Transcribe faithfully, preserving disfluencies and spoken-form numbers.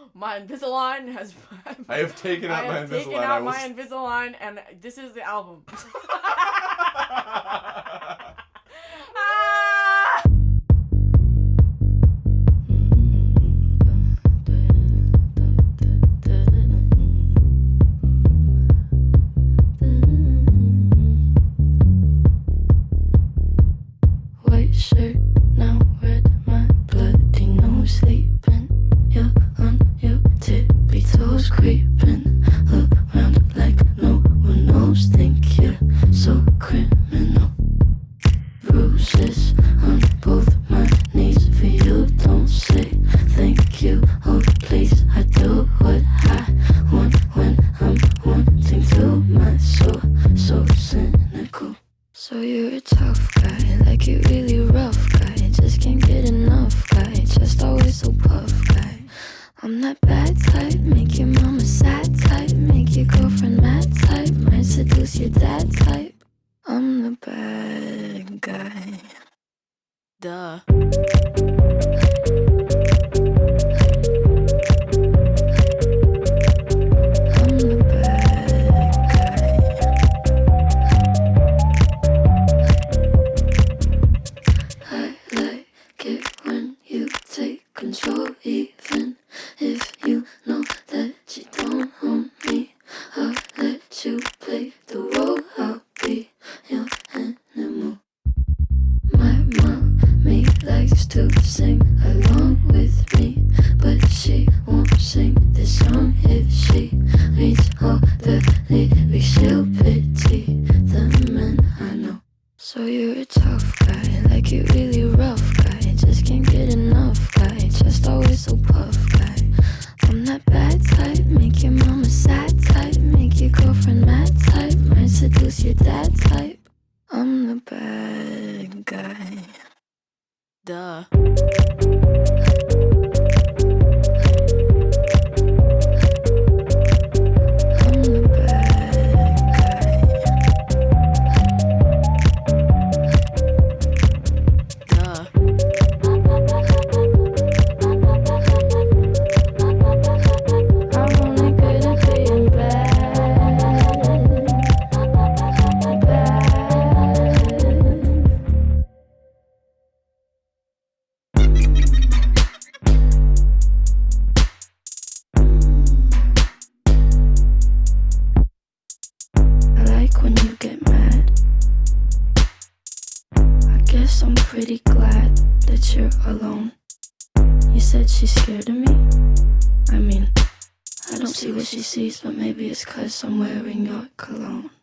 My Invisalign has. I have taken out I my have Invisalign. taken I out will my s- Invisalign, and this is the album. White shirt, now red, my bloody nose sleeping. You're on your tippy toes, creeping around like no one knows. Think you're so criminal. Bruises on both my knees for you. Don't say thank you, oh please. I do what I want when I'm wanting to. My soul, so cynical. So you're a tough guy, like you really rough guy. Just can't get enough guy, just always so puff guy. I'm that bad type, make your mama sad type, make your girlfriend mad type, might seduce your dad type. I'm the bad guy. Duh. I'm the bad guy. I like it when you take control, even if you know that you don't own me. I'll let you play the role, I'll be your animal. My mommy likes to sing along with me, but she won't sing this song if she reads all the lyrics. She'll pity the men I know. So you're a tough guy, like you really rough guy. Just can't get enough guy, just always so puff guy. I'm that bad type, make your mama sad type, make your girlfriend mad type, might seduce your dad type. I'm the bad guy. Duh. I'm the bad guy. Duh. I'm only good at being bad. Bad. I like when you get mad. I guess I'm pretty glad that you're alone. You said she's scared of me? I mean, I don't see what she sees, but maybe it's 'cause I'm wearing your cologne.